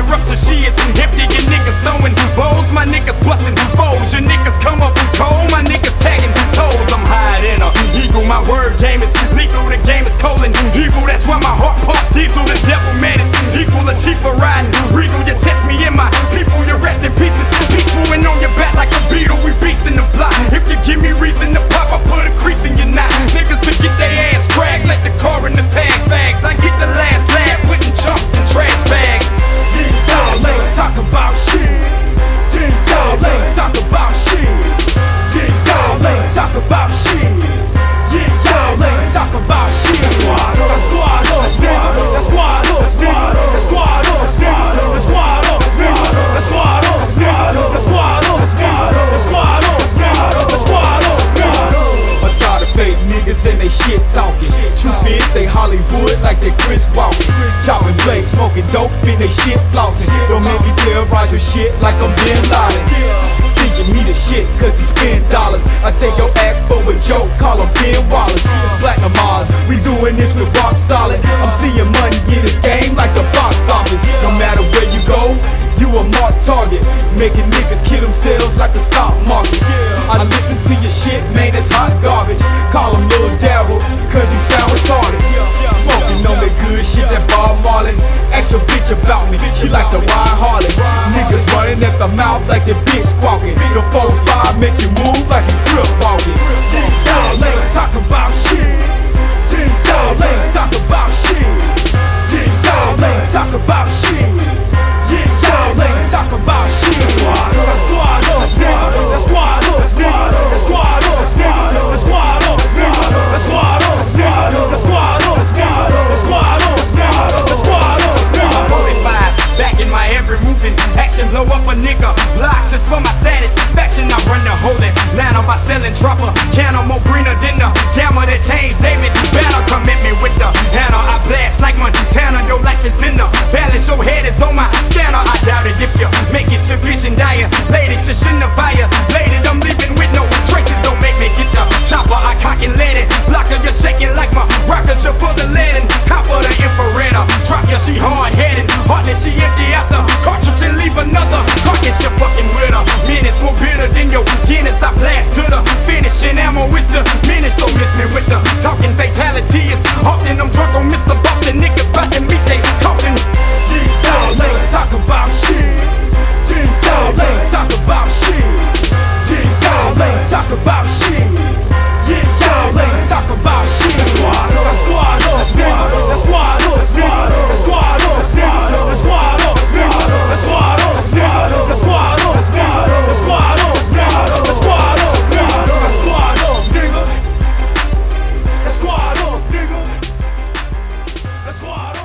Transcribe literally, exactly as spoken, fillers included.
rupture shits. Empty your niggas throwing bowls, my niggas busting foes. Your niggas come up cold, my niggas tagging toes. I'm hiding a eagle, my word game is legal, the game is colon evil. That's why my heart pump diesel. The devil man is equal, a chief for riding regal. You test me in my people, you rest in pieces. Peaceful and on your back like a beetle, we beast in the block. If you give me reason to pop, I put a crease in your knot. Niggas to get their ass cracked, let the car in the tag bags. I get the last lab, putting chumps in trash bags. Y'all ain't talk about shit. Y'all ain't talk about shit. Y'all ain't talk about shit. Y'all ain't talk about shit. The squad us, nigga. The squad us, nigga. The squad us, nigga. The squad us, nigga. The squad us, nigga. The squad us, nigga. The squad us, nigga. The squad us, nigga. I'm tired of fake niggas and they shit talking. Truth is, they Hollywood like they Chris Walken. Chopping blades, smoking dope, and they shit flossing. Don't make me terrorize your shit like I'm Bin Laden. Thinking he the shit cause he spend dollars. I take your act for a joke, call him Ben Wallace. It's Platinum Oz, we doing this with rock solid. I'm seeing money in this game like the box office. No matter where you go, you a marked target. Making niggas kill themselves like the stock market. I listen to your shit, man, it's hot garbage. Call him Lil Daryl, cause he sound retarded. Smoking on that good shit, that Bob Marley. Ask your bitch about me, she like the Wild Harley. Niggas running at the mouth like the bitch squawking. The four five make you move like you grip walking. Y'all ain't talk about shit. Y'all ain't talk about shit. Y'all ain't talk about shit. Y'all ain't talk about shit. The squad us, nigga. The squad us, nigga. The squad us, nigga. The squad us, nigga. The squad us, nigga. The squad us, nigga. The squad us, nigga. The squad us, nigga. forty-five, back in my every moving action, blow up a nigga block just for my satisfaction. I run the whole Atlanta by selling dropper, cannon more greener than the gamma that changed David Banner. Come at me with the hammer, I blast like Montana. Your life is in the balance, your head is on my scanner. I doubt it if you make it, your vision dire. Laid it, you shouldn't have violated. I'm leaving with no traces, don't make me get the chopper. I cock and let it, blocker, you're shaking like my rockers. You're full of lead and copper the infrared. Drop ya, she hard headed, heartless, she empty out the cartridge and leave another carcass. You're fucking with her, minutes more bitter than your Guinness. I blast to the finishing ammo is the minute. So miss me with the talking fatality. It's often I'm drunk on Mister Boston. Niggas about to meet they coffin. Y'all ain't talk about shit. Y'all ain't talk about shit. Y'all ain't talk about shit. Y'all ain't talk about shit. The squad us, nigga. The squad us, nigga. The squad us, nigga. The squad us, nigga. The squad us, nigga. The squad us, nigga. The squad us, nigga. The squad us, nigga. The squad up, nigga. The squad up, nigga. The squad